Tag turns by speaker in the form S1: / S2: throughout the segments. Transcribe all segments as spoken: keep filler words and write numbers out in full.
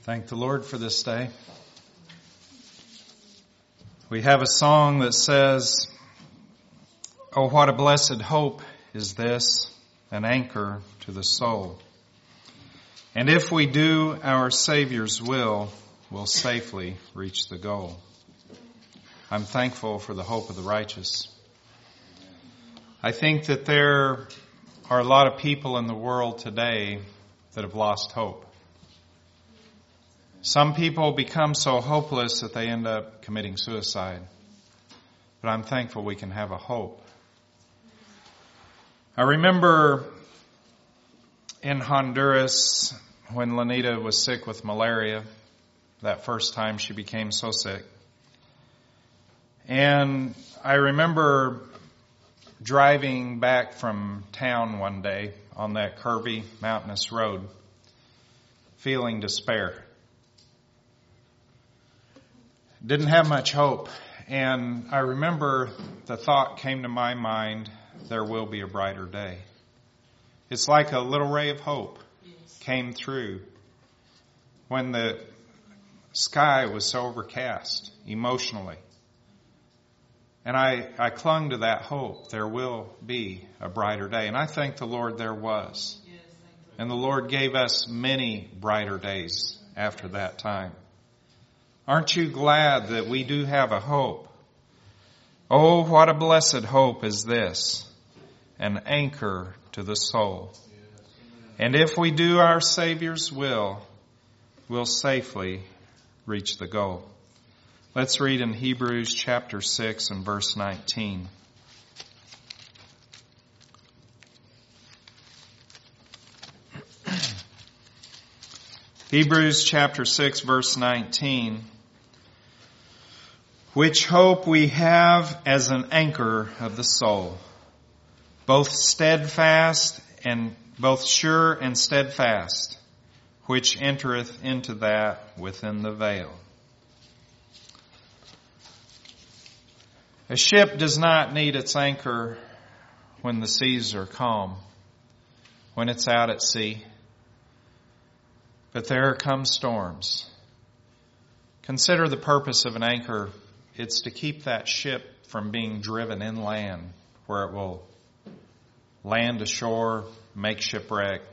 S1: Thank the Lord for this day. We have a song that says, "Oh, what a blessed hope is this, an anchor to the soul. And if we do our Savior's will, we'll safely reach the goal." I'm thankful for the hope of the righteous. I think that there are a lot of people in the world today that have lost hope. Some people become so hopeless that they end up committing suicide. But I'm thankful we can have a hope. I remember in Honduras when Lenita was sick with malaria, that first time she became so sick. And I remember driving back from town one day on that curvy, mountainous road, feeling despair. Didn't have much hope. And I remember the thought came to my mind, there will be a brighter day. It's like a little ray of hope came through when the sky was so overcast emotionally. And I, I clung to that hope. There will be a brighter day. And I thank the Lord there was. And the Lord gave us many brighter days after that time. Aren't you glad that we do have a hope? Oh, what a blessed hope is this, an anchor to the soul. And if we do our Savior's will, we'll safely reach the goal. Let's read in Hebrews chapter six and verse nineteen. Hebrews chapter six verse nineteen. "Which hope we have as an anchor of the soul, both steadfast and both sure and steadfast, which entereth into that within the veil." A ship does not need its anchor when the seas are calm, when it's out at sea. But there come storms. Consider the purpose of an anchor. It's to keep that ship from being driven inland, where it will land ashore, make shipwreck.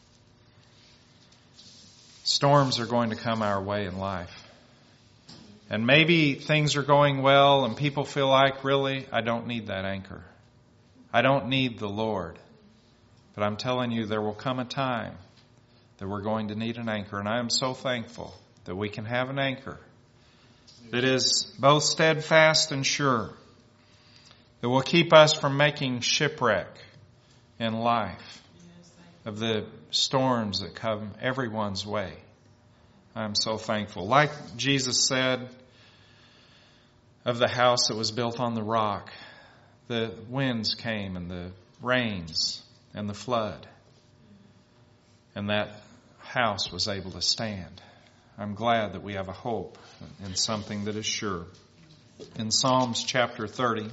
S1: Storms are going to come our way in life. And maybe things are going well and people feel like, really, I don't need that anchor. I don't need the Lord. But I'm telling you, there will come a time that we're going to need an anchor. And I am so thankful that we can have an anchor that is both steadfast and sure, that will keep us from making shipwreck in life of the storms that come everyone's way. I'm so thankful. Like Jesus said of the house that was built on the rock, the winds came and the rains and the flood, and that house was able to stand. I'm glad that we have a hope in something that is sure. In Psalms chapter thirty,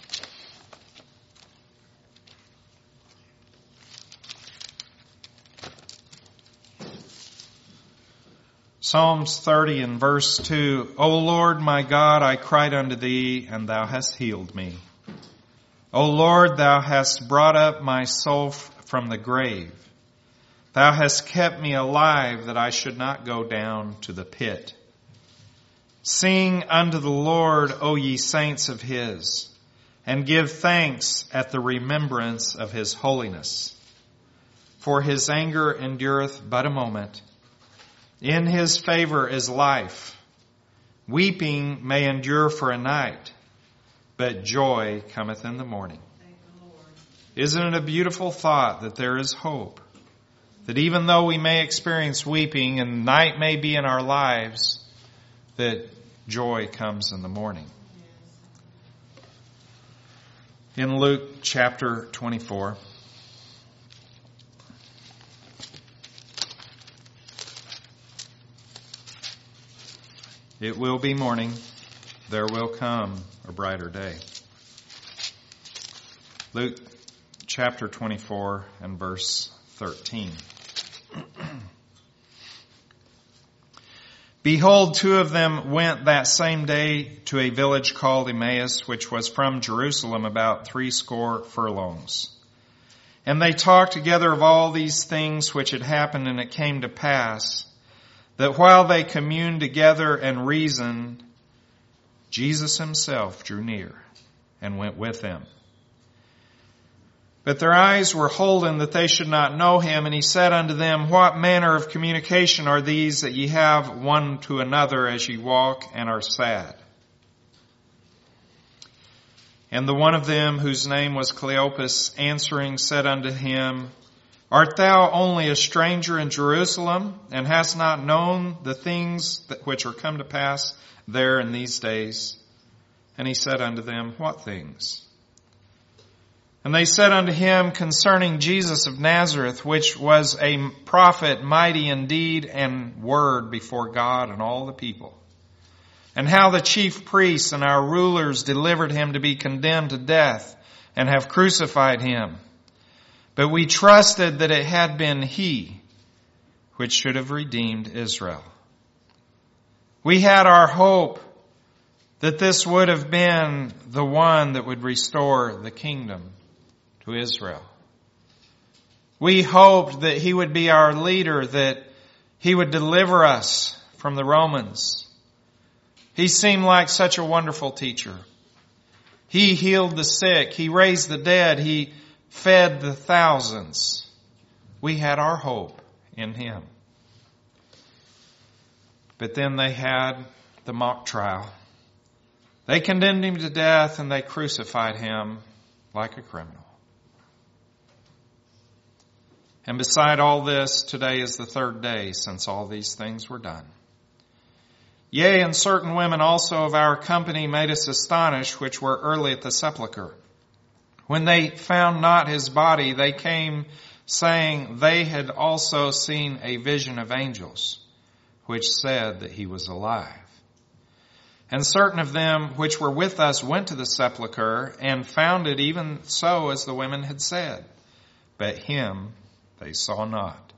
S1: Psalms thirty and verse two, "O Lord my God, I cried unto thee, and thou hast healed me. O Lord, thou hast brought up my soul from the grave. Thou hast kept me alive, that I should not go down to the pit. Sing unto the Lord, O ye saints of his, and give thanks at the remembrance of his holiness. For his anger endureth but a moment. In his favor is life. Weeping may endure for a night, but joy cometh in the morning." Isn't it a beautiful thought that there is hope? That even though we may experience weeping and night may be in our lives, that joy comes in the morning. In Luke chapter twenty-four, "It will be morning, there will come a brighter day." Luke chapter twenty-four and verse thirteen. Behold, two of them went that same day to a village called Emmaus, which was from Jerusalem about threescore furlongs. And they talked together of all these things which had happened, and it came to pass that while they communed together and reasoned, Jesus himself drew near and went with them. But their eyes were holden that they should not know him, and he said unto them, What manner of communication are these that ye have one to another as ye walk and are sad? And the one of them, whose name was Cleopas, answering said unto him, Art thou only a stranger in Jerusalem, and hast not known the things that which are come to pass there in these days? And he said unto them, What things? And they said unto him concerning Jesus of Nazareth, which was a prophet, mighty in deed and word before God and all the people, and how the chief priests and our rulers delivered him to be condemned to death and have crucified him. But we trusted that it had been he which should have redeemed Israel. We had our hope that this would have been the one that would restore the kingdom to Israel. We hoped that he would be our leader, that he would deliver us from the Romans. He seemed like such a wonderful teacher. He healed the sick. He raised the dead. He fed the thousands. We had our hope in him. But then they had the mock trial. They condemned him to death and they crucified him like a criminal. And beside all this, today is the third day since all these things were done. Yea, and certain women also of our company made us astonished, which were early at the sepulchre. When they found not his body, they came saying they had also seen a vision of angels, which said that he was alive. And certain of them which were with us went to the sepulchre and found it even so as the women had said. But him they saw not.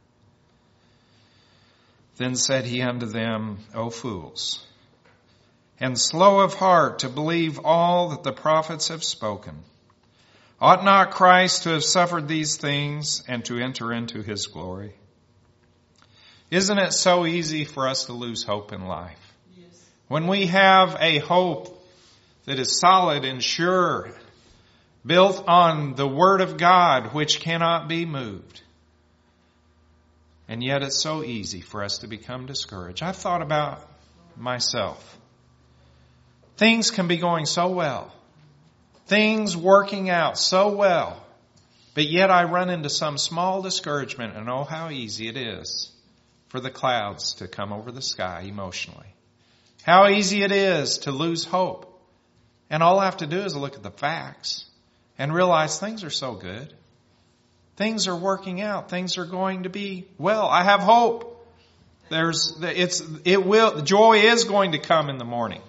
S1: Then said he unto them, O fools, and slow of heart to believe all that the prophets have spoken. Ought not Christ to have suffered these things and to enter into his glory? Isn't it so easy for us to lose hope in life? Yes. When we have a hope that is solid and sure, built on the Word of God, which cannot be moved. And yet it's so easy for us to become discouraged. I've thought about myself. Things can be going so well. Things working out so well. But yet I run into some small discouragement, and oh, how easy it is for the clouds to come over the sky emotionally. How easy it is to lose hope. And all I have to do is look at the facts and realize things are so good. Things are working out. Things are going to be well. I have hope. There's, it's, it will, joy is going to come in the morning.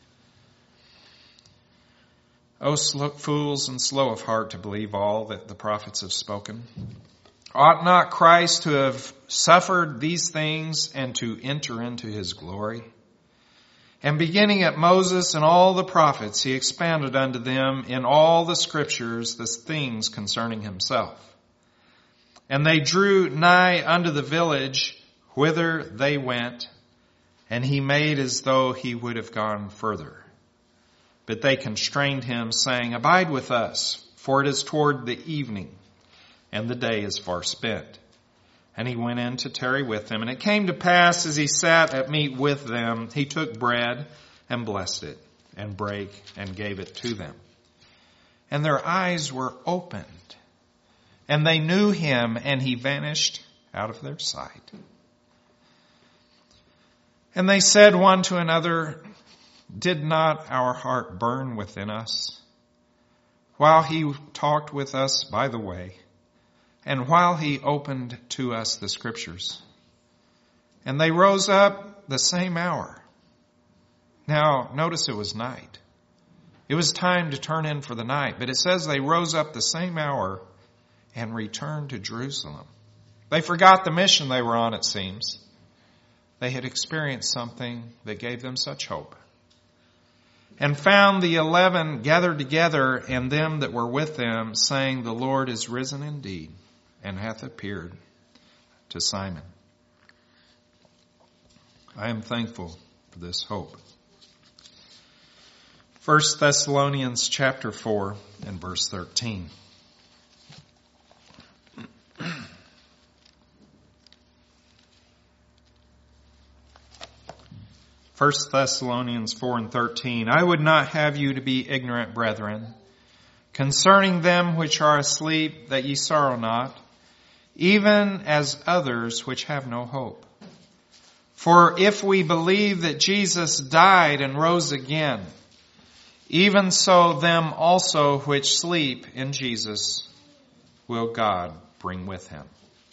S1: O slow, fools and slow of heart to believe all that the prophets have spoken. Ought not Christ to have suffered these things and to enter into his glory? And beginning at Moses and all the prophets, he expounded unto them in all the scriptures the things concerning himself. And they drew nigh unto the village whither they went, and he made as though he would have gone further. But they constrained him, saying, Abide with us, for it is toward the evening, and the day is far spent. And he went in to tarry with them. And it came to pass, as he sat at meat with them, he took bread and blessed it, and brake and gave it to them. And their eyes were opened, and they knew him, and he vanished out of their sight. And they said one to another, Did not our heart burn within us while he talked with us by the way, and while he opened to us the scriptures? And they rose up the same hour. Now, notice it was night. It was time to turn in for the night, but it says they rose up the same hour and returned to Jerusalem. They forgot the mission they were on, it seems. They had experienced something that gave them such hope. And found the eleven gathered together, and them that were with them, saying, The Lord is risen indeed, and hath appeared to Simon. I am thankful for this hope. First Thessalonians chapter four and verse thirteen. First Thessalonians four and thirteen. I would not have you to be ignorant, brethren, concerning them which are asleep, that ye sorrow not, even as others which have no hope. For if we believe that Jesus died and rose again, even so them also which sleep in Jesus will God bring with him.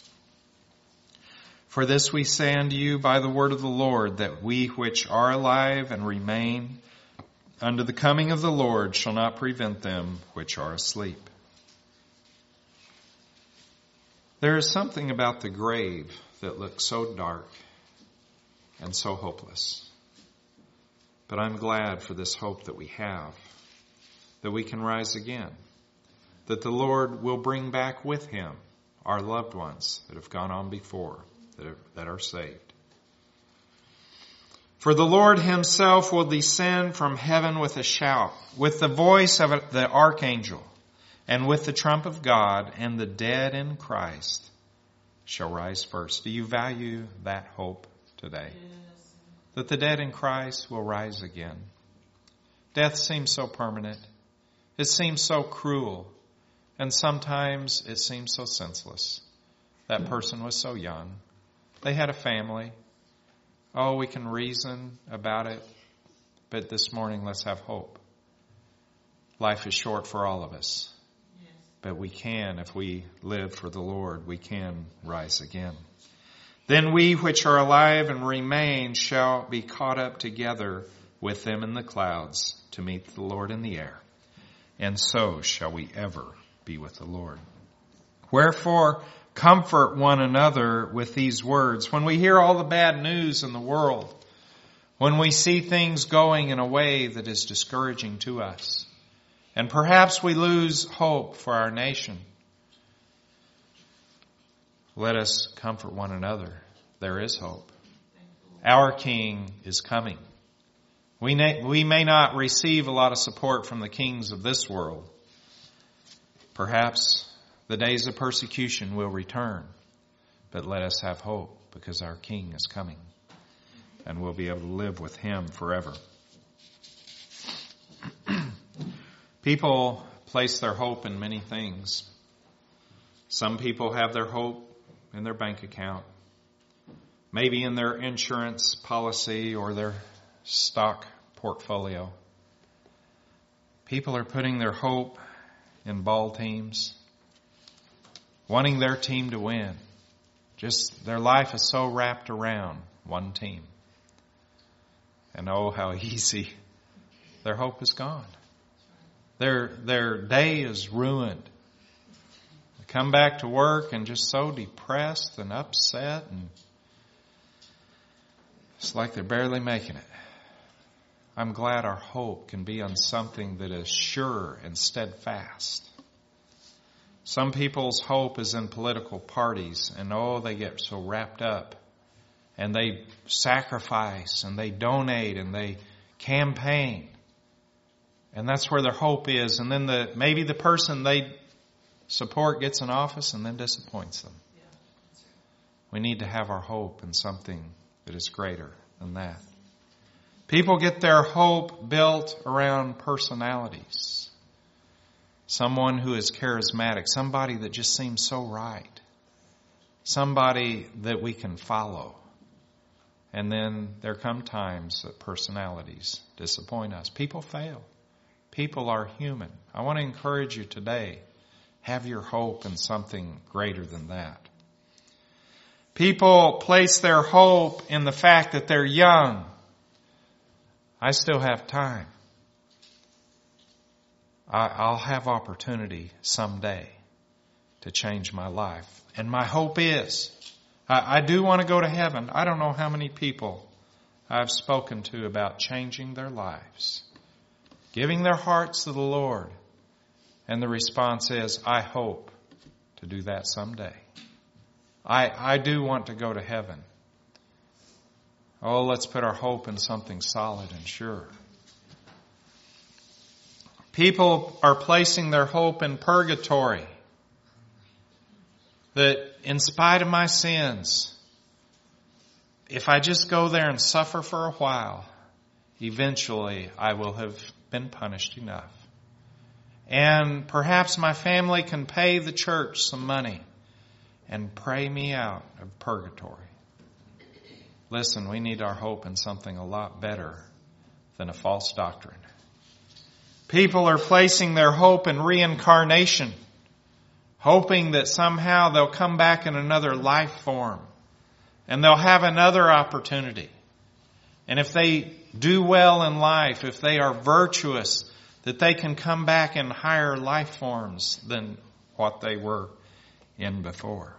S1: For this we say unto you by the word of the Lord, that we which are alive and remain unto the coming of the Lord shall not prevent them which are asleep. There is something about the grave that looks so dark and so hopeless. But I'm glad for this hope that we have, that we can rise again, that the Lord will bring back with him our loved ones that have gone on before, that are, that are saved. For the Lord himself will descend from heaven with a shout, with the voice of the archangel, and with the trump of God, and the dead in Christ shall rise first. Do you value that hope today? Yes. That the dead in Christ will rise again. Death seems so permanent. It seems so cruel. And sometimes it seems so senseless. That person was so young. They had a family. Oh, we can reason about it. But this morning, let's have hope. Life is short for all of us. Yes. But we can, if we live for the Lord, we can rise again. Then we which are alive and remain shall be caught up together with them in the clouds to meet the Lord in the air. And so shall we ever be with the Lord. Wherefore, comfort one another with these words. When we hear all the bad news in the world, when we see things going in a way that is discouraging to us, and perhaps we lose hope for our nation, let us comfort one another. There is hope. Our King is coming. We may, we may not receive a lot of support from the kings of this world. Perhaps the days of persecution will return. But let us have hope, because our King is coming. And we'll be able to live with him forever. People place their hope in many things. Some people have their hope in their bank account, maybe in their insurance policy or their stock portfolio. People are putting their hope in ball teams, wanting their team to win. Just their life is so wrapped around one team. And oh, how easy. Their hope is gone. Their, their day is ruined. Come back to work and just so depressed and upset, and it's like they're barely making it. I'm glad our hope can be on something that is sure and steadfast. Some people's hope is in political parties, and oh, they get so wrapped up, and they sacrifice, and they donate, and they campaign, and that's where their hope is. And then the maybe the person they support gets in office and then disappoints them. Yeah, that's right. We need to have our hope in something that is greater than that. People get their hope built around personalities. Someone who is charismatic, somebody that just seems so right, somebody that we can follow. And then there come times that personalities disappoint us. People fail. People are human. I want to encourage you today. Have your hope in something greater than that. People place their hope in the fact that they're young. I still have time. I'll have opportunity someday to change my life. And my hope is I, I do want to go to heaven. I don't know how many people I've spoken to about changing their lives, giving their hearts to the Lord. And the response is, I hope to do that someday. I, I do want to go to heaven. Oh, let's put our hope in something solid and sure. People are placing their hope in purgatory. That in spite of my sins, if I just go there and suffer for a while, eventually I will have been punished enough. And perhaps my family can pay the church some money and pray me out of purgatory. Listen, we need our hope in something a lot better than a false doctrine. People are placing their hope in reincarnation, hoping that somehow they'll come back in another life form and they'll have another opportunity. And if they do well in life, if they are virtuous, that they can come back in higher life forms than what they were in before.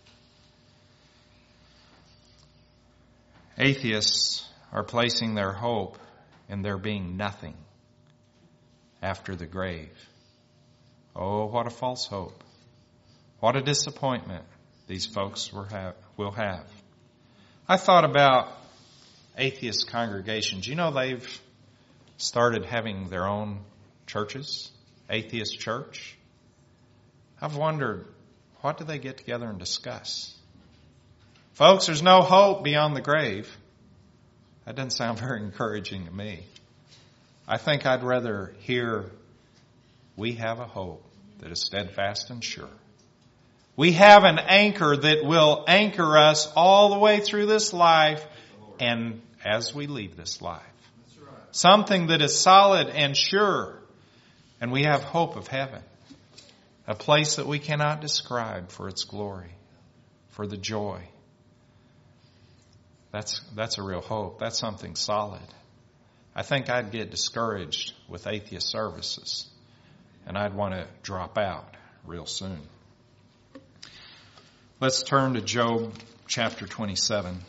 S1: Atheists are placing their hope in there being nothing after the grave. Oh, what a false hope. What a disappointment these folks will have. Will have. I thought about atheist congregations. You know, they've started having their own churches, atheist church. I've wondered, what do they get together and discuss? Folks, there's no hope beyond the grave. That doesn't sound very encouraging to me. I think I'd rather hear, we have a hope that is steadfast and sure. We have an anchor that will anchor us all the way through this life and as we leave this life. Something that is solid and sure. And we have hope of heaven. A place that we cannot describe for its glory, for the joy. That's, that's a real hope. That's something solid. I think I'd get discouraged with atheist services, and I'd want to drop out real soon. Let's turn to Job chapter twenty-seven.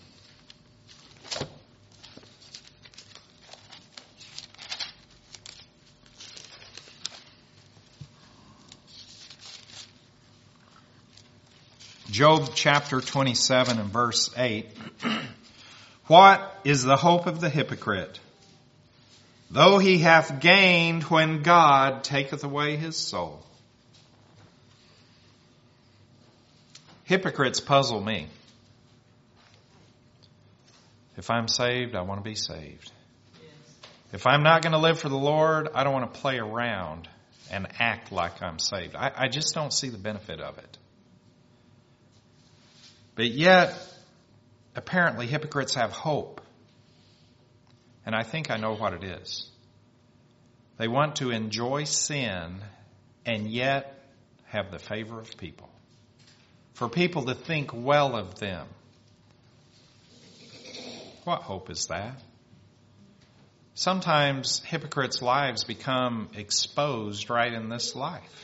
S1: Job chapter twenty-seven and verse eight. What is the hope of the hypocrite? Though he hath gained when God taketh away his soul. Hypocrites puzzle me. If I'm saved, I want to be saved. If I'm not going to live for the Lord, I don't want to play around and act like I'm saved. I, I just don't see the benefit of it. But yet, apparently hypocrites have hope. And I think I know what it is. They want to enjoy sin and yet have the favor of people. For people to think well of them. What hope is that? Sometimes hypocrites' lives become exposed right in this life.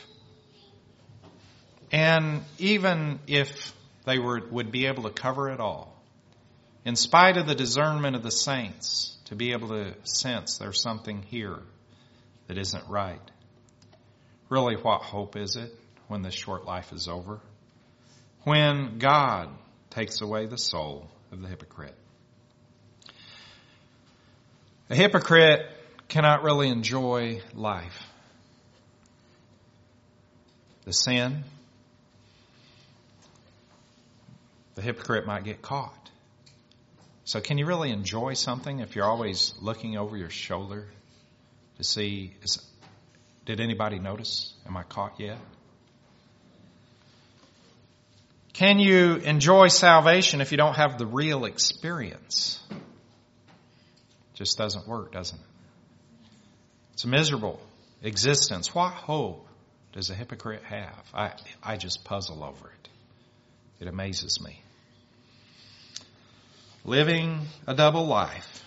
S1: And even if they were, would be able to cover it all, in spite of the discernment of the saints, to be able to sense there's something here that isn't right. Really, what hope is it when this short life is over? When God takes away the soul of the hypocrite. A hypocrite cannot really enjoy life. The sin, the hypocrite might get caught. So can you really enjoy something if you're always looking over your shoulder to see, is, did anybody notice? Am I caught yet? Can you enjoy salvation if you don't have the real experience? Just doesn't work, doesn't it? It's a miserable existence. What hope does a hypocrite have? I, I just puzzle over it. It amazes me. Living a double life.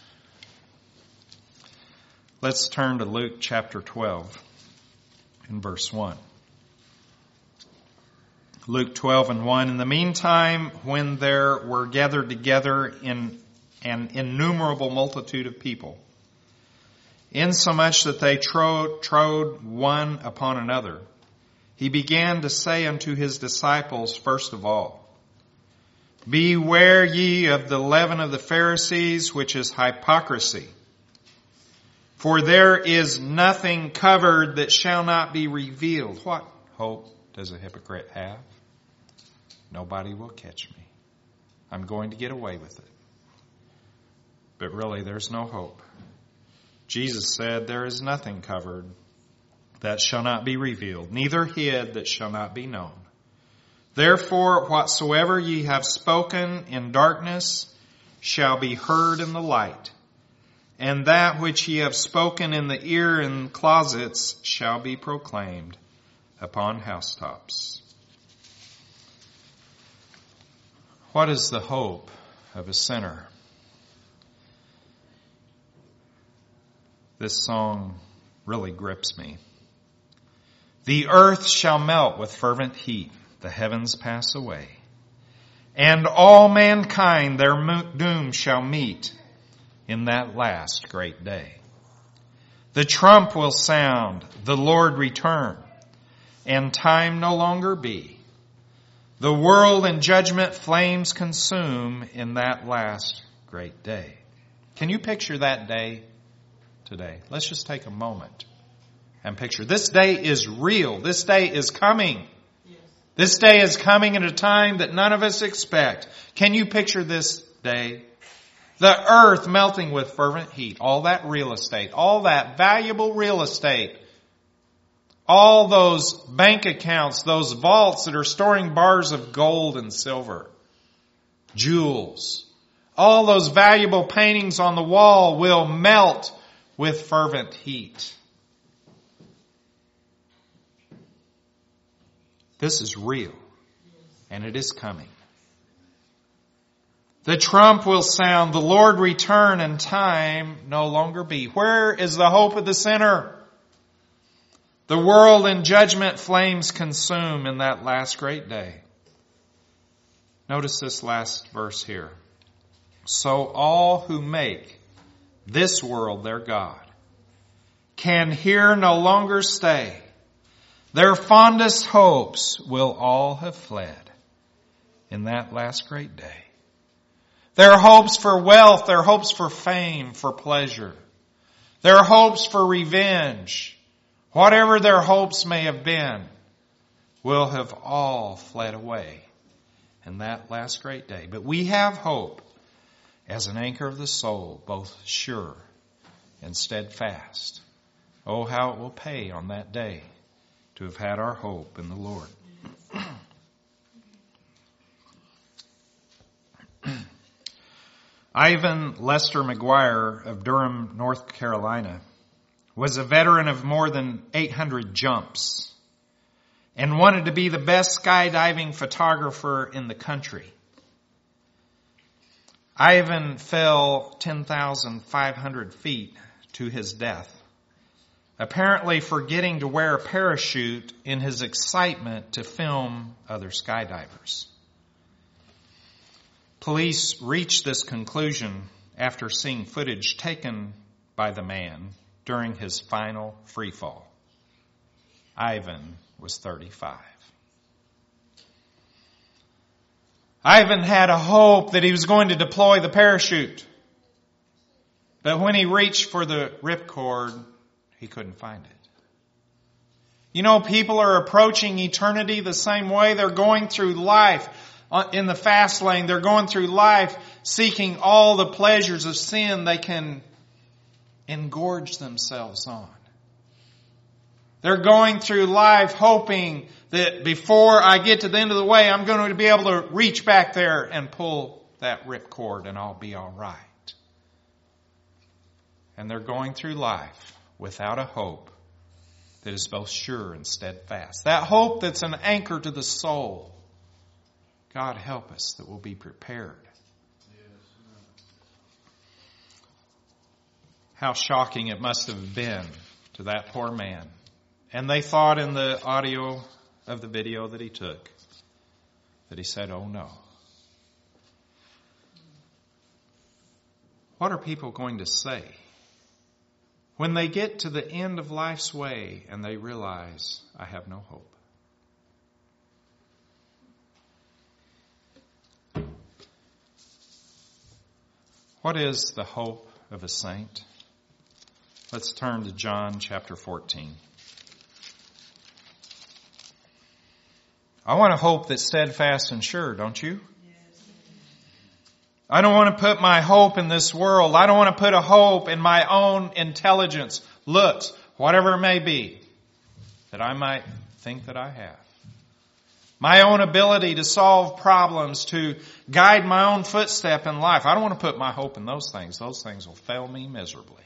S1: Let's turn to Luke chapter twelve in verse one. Luke twelve and one. In the meantime, when there were gathered together in an innumerable multitude of people, insomuch that they trode, trode one upon another, he began to say unto his disciples, first of all, Beware ye of the leaven of the Pharisees, which is hypocrisy. For there is nothing covered that shall not be revealed. What hope does a hypocrite have? Nobody will catch me. I'm going to get away with it. But really, there's no hope. Jesus said, there is nothing covered that shall not be revealed, neither hid that shall not be known. Therefore, whatsoever ye have spoken in darkness shall be heard in the light, and that which ye have spoken in the ear in closets shall be proclaimed upon housetops. What is the hope of a sinner? This song really grips me. The earth shall melt with fervent heat, the heavens pass away, and all mankind their doom shall meet in that last great day. The trump will sound, the Lord return, and time no longer be. The world in judgment flames consume in that last great day. Can you picture that day today? Let's just take a moment and picture. This day is real. This day is coming. Yes. This day is coming at a time that none of us expect. Can you picture this day? The earth melting with fervent heat. All that real estate. All that valuable real estate. All those bank accounts, those vaults that are storing bars of gold and silver, jewels, all those valuable paintings on the wall will melt with fervent heat. This is real, and it is coming. The trump will sound, the Lord return, and time no longer be. Where is the hope of the sinner? The world in judgment flames consume in that last great day. Notice this last verse here. So all who make this world their God can here no longer stay. Their fondest hopes will all have fled in that last great day. Their hopes for wealth, their hopes for fame, for pleasure, their hopes for revenge, whatever their hopes may have been, will have all fled away in that last great day. But we have hope as an anchor of the soul, both sure and steadfast. Oh, how it will pay on that day to have had our hope in the Lord. Ivan Lester McGuire of Durham, North Carolina, was a veteran of more than eight hundred jumps and wanted to be the best skydiving photographer in the country. Ivan fell ten thousand five hundred feet to his death, apparently forgetting to wear a parachute in his excitement to film other skydivers. Police reached this conclusion after seeing footage taken by the man during his final free fall. Ivan was thirty-five. Ivan had a hope that he was going to deploy the parachute. But when he reached for the ripcord, he couldn't find it. You know, people are approaching eternity the same way. They're going through life in the fast lane. They're going through life seeking all the pleasures of sin they can engorge themselves on. They're going through life hoping that before I get to the end of the way, I'm going to be able to reach back there and pull that ripcord and I'll be all right. And they're going through life without a hope that is both sure and steadfast. That hope that's an anchor to the soul. God help us that we'll be prepared. How shocking it must have been to that poor man. And they thought in the audio of the video that he took that he said, oh no. What are people going to say when they get to the end of life's way and they realize, I have no hope? What is the hope of a saint? Let's turn to John chapter fourteen. I want a hope that's steadfast and sure, don't you? I don't want to put my hope in this world. I don't want to put a hope in my own intelligence, looks, whatever it may be, that I might think that I have. My own ability to solve problems, to guide my own footstep in life. I don't want to put my hope in those things. Those things will fail me miserably.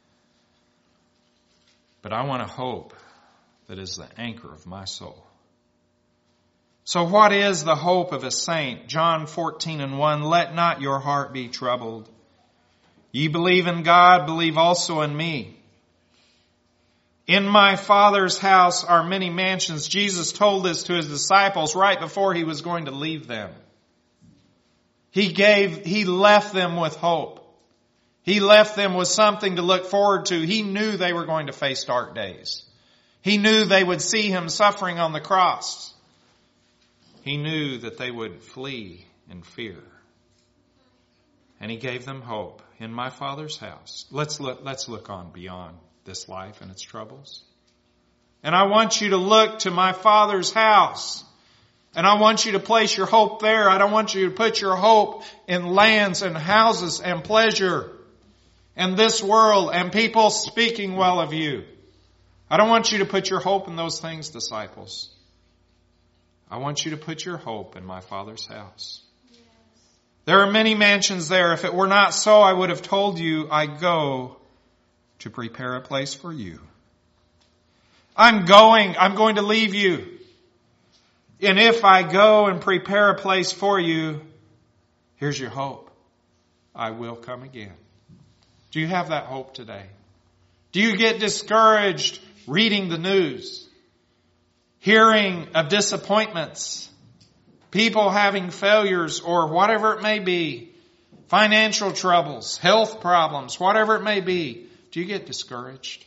S1: But I want a hope that is the anchor of my soul. So what is the hope of a saint? John fourteen and one, let not your heart be troubled. Ye believe in God, believe also in me. In my Father's house are many mansions. Jesus told this to his disciples right before he was going to leave them. He gave, he left them with hope. He left them with something to look forward to. He knew they were going to face dark days. He knew they would see him suffering on the cross. He knew that they would flee in fear. And he gave them hope. In my Father's house. Let's look, let's look on beyond this life and its troubles. And I want you to look to my Father's house. And I want you to place your hope there. I don't want you to put your hope in lands and houses and pleasure and this world and people speaking well of you. I don't want you to put your hope in those things, disciples. I want you to put your hope in my Father's house. Yes. There are many mansions there. If it were not so, I would have told you, I go to prepare a place for you. I'm going. I'm going to leave you. And if I go and prepare a place for you, here's your hope. I will come again. Do you have that hope today? Do you get discouraged reading the news? Hearing of disappointments, people having failures or whatever it may be, financial troubles, health problems, whatever it may be. Do you get discouraged?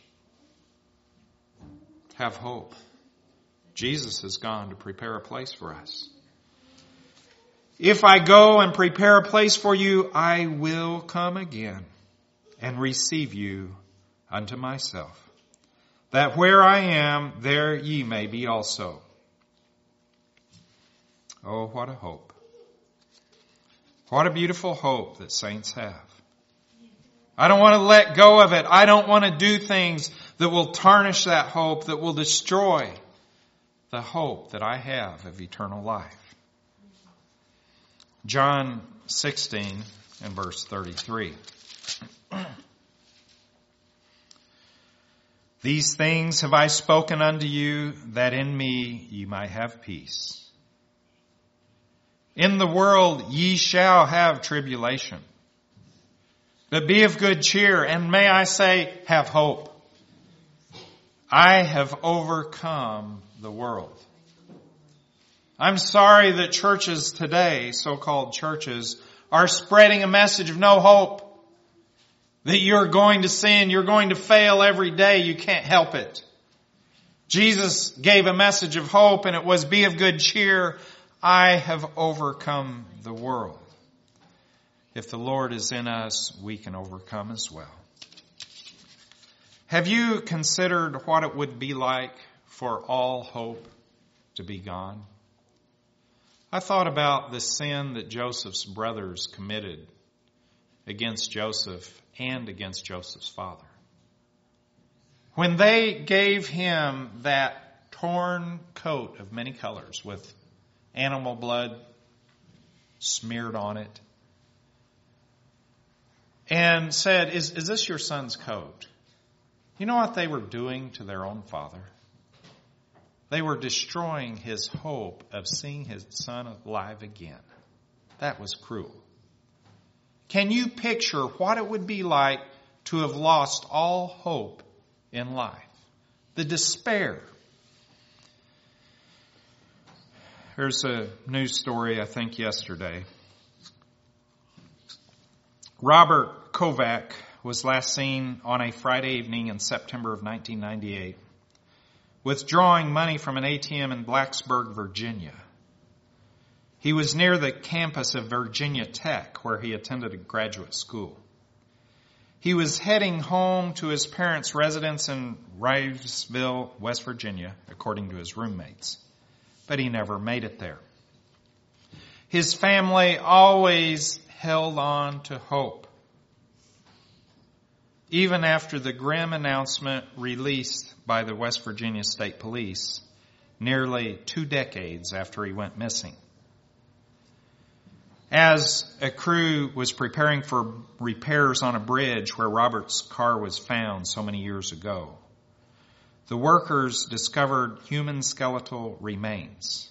S1: Have hope. Jesus has gone to prepare a place for us. If I go and prepare a place for you, I will come again and receive you unto myself, that where I am, there ye may be also. Oh, what a hope. What a beautiful hope that saints have. I don't want to let go of it. I don't want to do things that will tarnish that hope, that will destroy the hope that I have of eternal life. John sixteen and verse thirty-three. These things have I spoken unto you, that in me ye might have peace. In the world ye shall have tribulation. But be of good cheer, and may I say, have hope. I have overcome the world. I'm sorry that churches today, so-called churches, are spreading a message of no hope. That you're going to sin, you're going to fail every day, you can't help it. Jesus gave a message of hope, and it was, be of good cheer, I have overcome the world. If the Lord is in us, we can overcome as well. Have you considered what it would be like for all hope to be gone? I thought about the sin that Joseph's brothers committed against Joseph and against Joseph's father. When they gave him that torn coat of many colors with animal blood smeared on it and said, is, is this your son's coat? You know what they were doing to their own father? They were destroying his hope of seeing his son alive again. That was cruel. Can you picture what it would be like to have lost all hope in life? The despair. There's a news story, I think, yesterday. Robert Kovac was last seen on a Friday evening in September of nineteen ninety-eight, withdrawing money from an A T M in Blacksburg, Virginia. He was near the campus of Virginia Tech, where he attended a graduate school. He was heading home to his parents' residence in Rivesville, West Virginia, according to his roommates. But he never made it there. His family always held on to hope. Even after the grim announcement released by the West Virginia State Police, nearly two decades after he went missing. As a crew was preparing for repairs on a bridge where Robert's car was found so many years ago, the workers discovered human skeletal remains.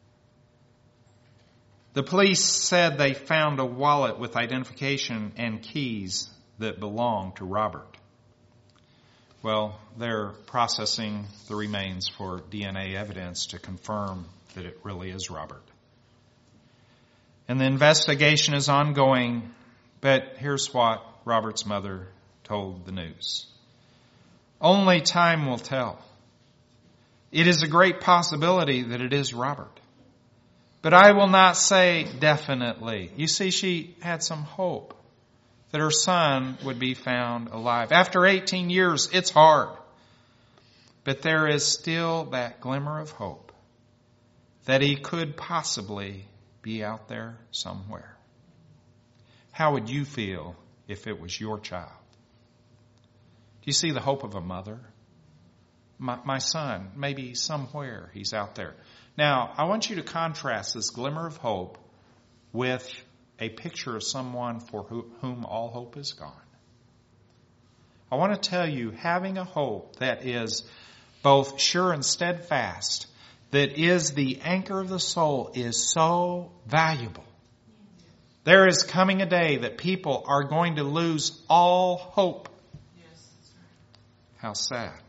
S1: The police said they found a wallet with identification and keys that belonged to Robert. Well, they're processing the remains for D N A evidence to confirm that it really is Robert. And the investigation is ongoing, but here's what Robert's mother told the news. Only time will tell. It is a great possibility that it is Robert. But I will not say definitely. You see, she had some hope that her son would be found alive. After eighteen years, it's hard. But there is still that glimmer of hope that he could possibly be out there somewhere. How would you feel if it was your child? Do you see the hope of a mother? My, my son, maybe somewhere he's out there. Now, I want you to contrast this glimmer of hope with a picture of someone for who, whom all hope is gone. I want to tell you, having a hope that is both sure and steadfast, that is the anchor of the soul, is so valuable. There is coming a day that people are going to lose all hope. Yes, that's right. How sad.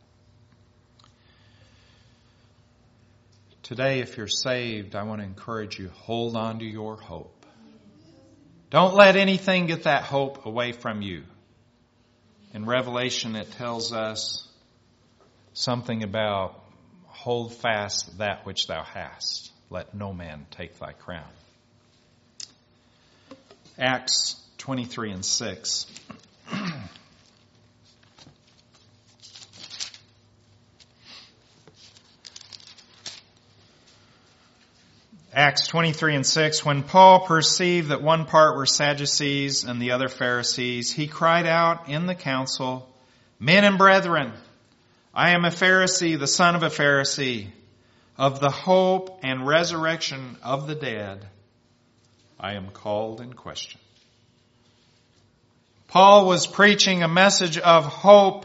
S1: Today, if you're saved, I want to encourage you, hold on to your hope. Don't let anything get that hope away from you. In Revelation, it tells us something about hold fast that which thou hast. Let no man take thy crown. Acts twenty-three and six. Acts twenty-three and six, when Paul perceived that one part were Sadducees and the other Pharisees, he cried out in the council, Men and brethren, I am a Pharisee, the son of a Pharisee. Of the hope and resurrection of the dead, I am called in question. Paul was preaching a message of hope.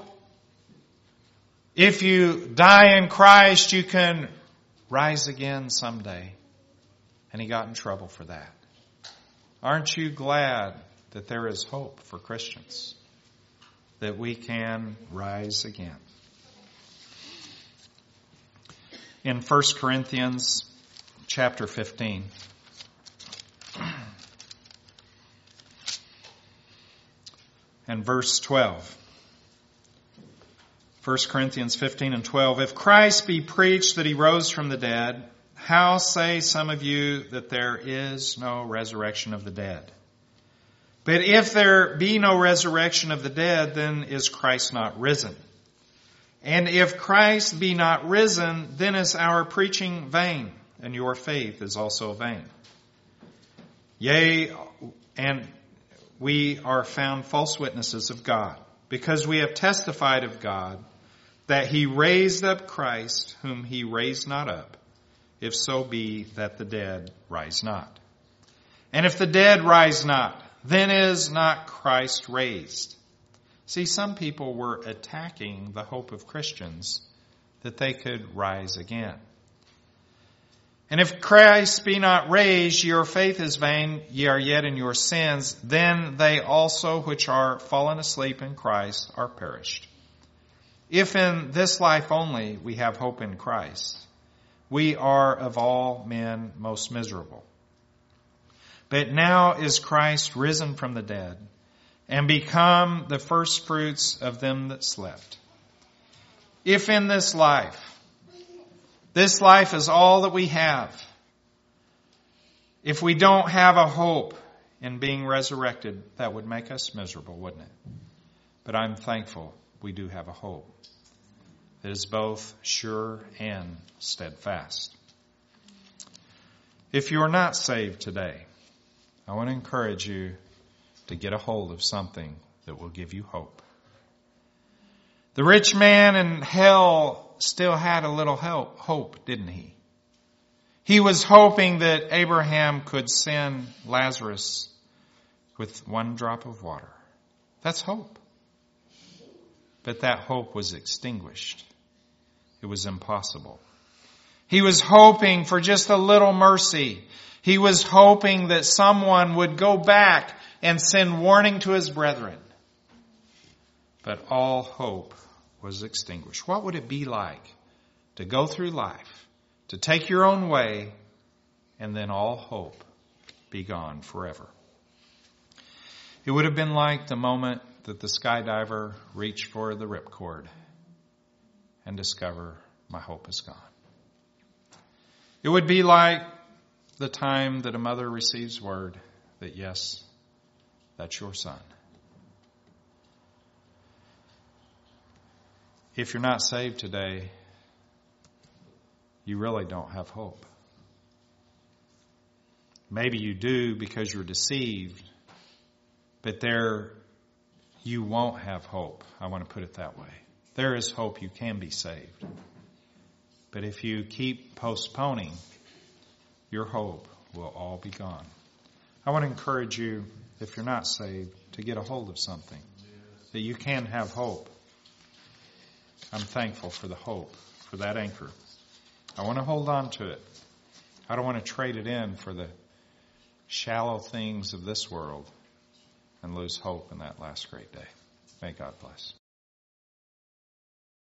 S1: If you die in Christ, you can rise again someday. And he got in trouble for that. Aren't you glad that there is hope for Christians? That we can rise again. In First Corinthians chapter fifteen. And verse twelve. First Corinthians fifteen and twelve. If Christ be preached that he rose from the dead, how say some of you that there is no resurrection of the dead? But if there be no resurrection of the dead, then is Christ not risen? And if Christ be not risen, then is our preaching vain, and your faith is also vain. Yea, and we are found false witnesses of God, because we have testified of God that he raised up Christ, whom he raised not up, if so be that the dead rise not. And if the dead rise not, then is not Christ raised. See, some people were attacking the hope of Christians that they could rise again. And if Christ be not raised, your faith is vain, ye are yet in your sins, then they also which are fallen asleep in Christ are perished. If in this life only we have hope in Christ, we are of all men most miserable. But now is Christ risen from the dead and become the firstfruits of them that slept. If in this life, this life is all that we have, if we don't have a hope in being resurrected, that would make us miserable, wouldn't it? But I'm thankful we do have a hope that is both sure and steadfast. If you're not saved today, I want to encourage you to get a hold of something that will give you hope. The rich man in hell still had a little help, hope, didn't he? He was hoping that Abraham could send Lazarus with one drop of water. That's hope. But that hope was extinguished. It was impossible. He was hoping for just a little mercy. He was hoping that someone would go back and send warning to his brethren. But all hope was extinguished. What would it be like to go through life, to take your own way, and then all hope be gone forever? It would have been like the moment that the skydiver reached for the ripcord and discover my hope is gone. It would be like the time that a mother receives word that, yes, that's your son. If you're not saved today, you really don't have hope. Maybe you do because you're deceived, but there you won't have hope. I want to put it that way. There is hope you can be saved. But if you keep postponing, your hope will all be gone. I want to encourage you, if you're not saved, to get a hold of something, that you can have hope. I'm thankful for the hope, for that anchor. I want to hold on to it. I don't want to trade it in for the shallow things of this world and lose hope in that last great day. May God bless.